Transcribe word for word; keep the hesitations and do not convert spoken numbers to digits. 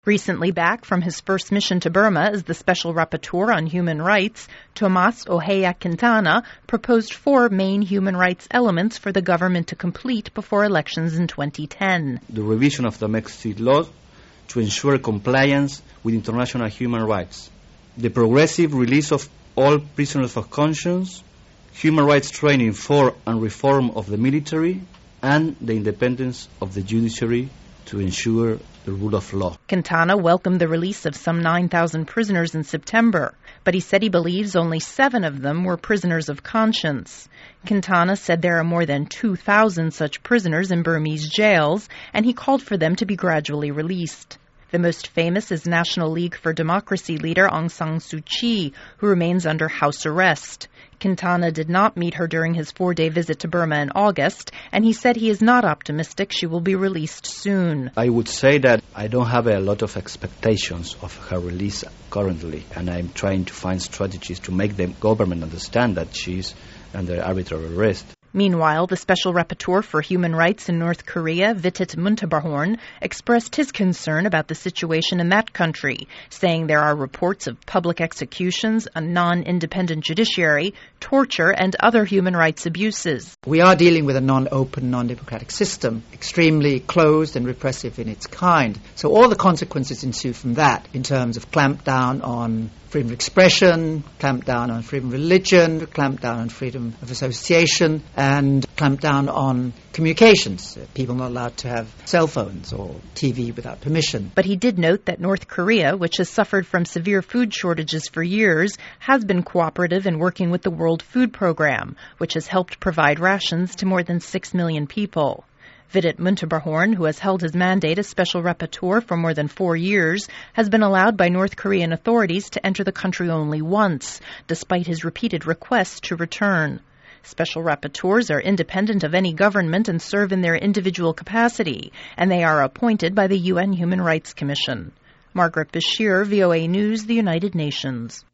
Recently back from his first mission to Burma as the Special Rapporteur on Human Rights, Tomas Ojea Quintana proposed four main human rights elements for the government to complete before elections in twenty ten. The revision of domestic law to ensure compliance with international human rights, the progressive release of all prisoners of conscience, human rights training for and reform of the military, and the independence of the judiciary to ensure the rule of law. Quintana welcomed the release of some nine thousand prisoners in September, but he said he believes only seven of them were prisoners of conscience. Quintana said there are more than two thousand such prisoners in Burmese jails, and he called for them to be gradually released. The most famous is National League for Democracy leader Aung San Suu Kyi, who remains under house arrest. Quintana did not meet her during his four-day visit to Burma in August, and he said he is not optimistic she will be released soon. I would say that I don't have a lot of expectations of her release currently, and I'm trying to find strategies to make the government understand that she's under arbitrary arrest. Meanwhile, the Special Rapporteur for Human Rights in North Korea, Vitit Munteberhorn, expressed his concern about the situation in that country, saying there are reports of public executions, a non-independent judiciary, torture, and other human rights abuses. We are dealing with a non-open, non-democratic system, extremely closed and repressive in its kind. So all the consequences ensue from that in terms of clampdown on freedom of expression, clamp down on freedom of religion, clamp down on freedom of association, and clamp down on communications. People not allowed to have cell phones or T V without permission. But he did note that North Korea, which has suffered from severe food shortages for years, has been cooperative in working with the World Food Program, which has helped provide rations to more than six million people. Vitit Munteberhorn, who has held his mandate as Special Rapporteur for more than four years, has been allowed by North Korean authorities to enter the country only once, despite his repeated requests to return. Special Rapporteurs are independent of any government and serve in their individual capacity, and they are appointed by the U N Human Rights Commission. Margaret Bashir, V O A News, the United Nations.